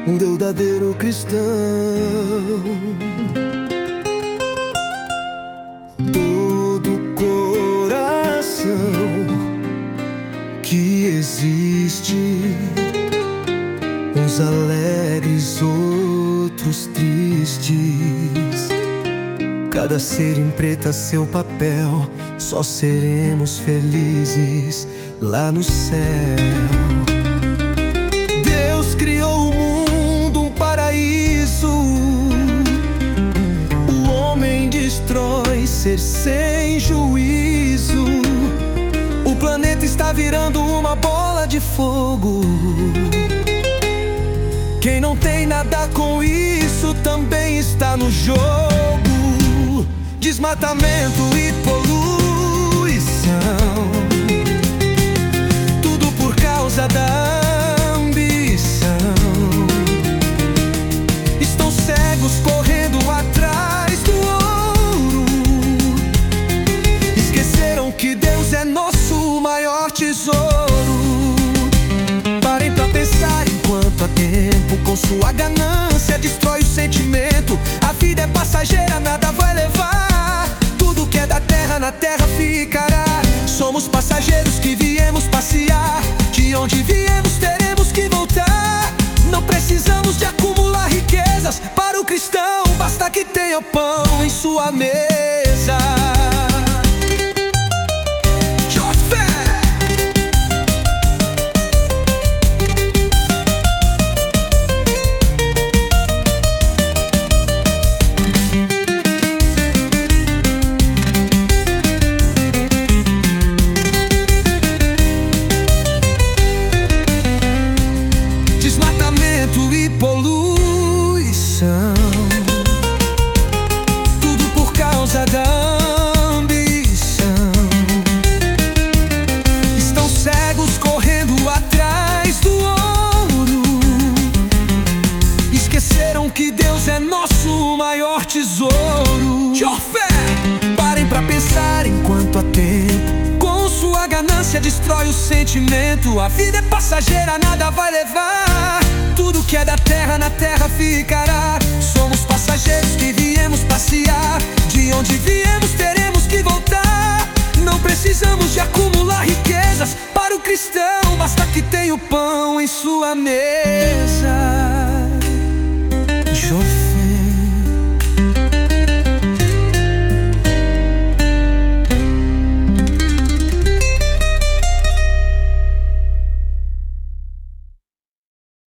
um verdadeiro cristão. Todo coração que existe, uns alegres, outros tristes. Cada ser empreita seu papel, só seremos felizes lá no céu. Deus criou o mundo, um paraíso. O homem destrói, ser sem juízo. O planeta está virando uma bola de fogo. Quem não tem nada com isso também está no jogo. Desmatamento e poluição, tudo por causa da ambição. Estão cegos correndo atrás do ouro. Esqueceram que Deus é nosso maior tesouro. Parem pra pensar enquanto há tempo. Com sua ganância destrói o sentimento. A vida é passageira, nada vai levar. Tudo que é da terra, na terra ficará. Somos passageiros que viemos passear. De onde viemos teremos que voltar. Não precisamos de acumular riquezas. Para o cristão basta que tenha pão em sua mesa. E poluição, tudo por causa da ambição. Estão cegos correndo atrás do ouro. Esqueceram que Deus é nosso maior tesouro. Parem pra pensar enquanto há tempo. Com sua ganância destrói o sentimento. A vida é passageira, nada vai levar. Tudo que é da terra, na terra ficará. Somos passageiros que viemos passear. De onde viemos teremos que voltar. Não precisamos de acumular riquezas. Para o cristão basta que tenha o pão em sua mesa.